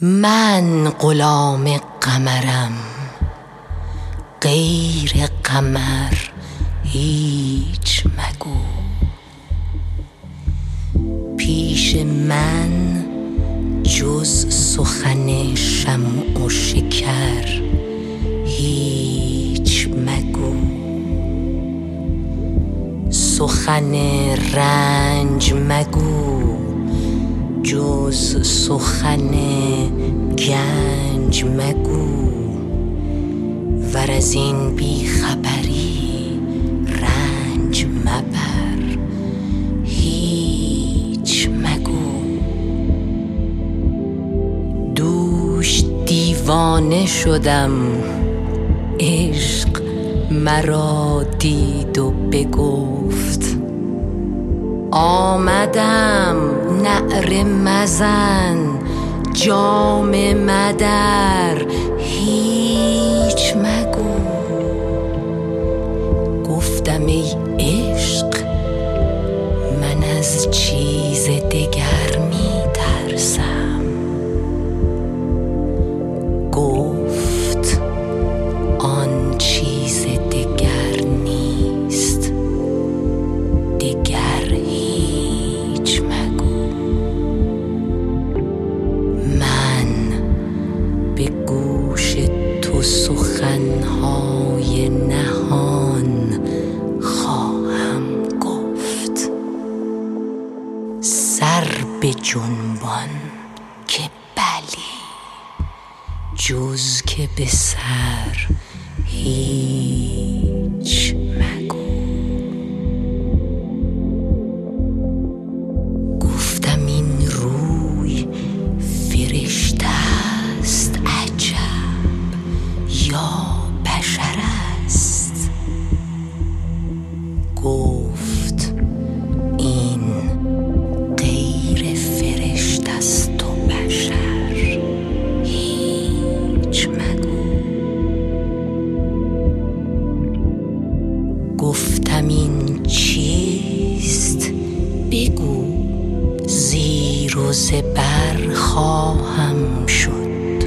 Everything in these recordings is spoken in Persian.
من غلام قمرم، غیر قمر هیچ مگو. پیش من جز سخن شمع و شکر هیچ مگو. سخن رنج مگو جز سخن گنج مگو. ور از این بی خبری رنج مبر هیچ مگو. دوش دیوانه شدم، عشق مرا دید و بگفت آمدم نعره مزن جام مدر هیچ مگو. گفتم ای عشق من از چیز دگر می ترسم. گفت آن چیز دگر نیست، دگر هیچ مگو. من به گوش تو سخنهای نهان خواهم گفت. سر به جنبان که بلی، جز که به سر هیچ مگو. گفتم این روی فرشته است عجب یا بشر است. گفت این غیر فرشته است و بشر هیچ مگو. گفتم این چیست بگو، زیر و زبر خواهم شد.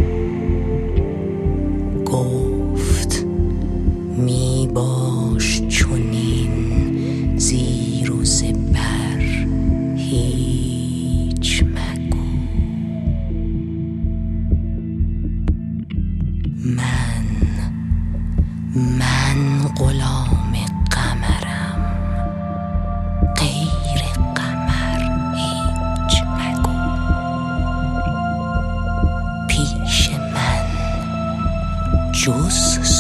گفت می باش چنین زیر و زبر هیچ مگو. من غلام قمرم، غیر قمر هیچ مگو. پیش من جز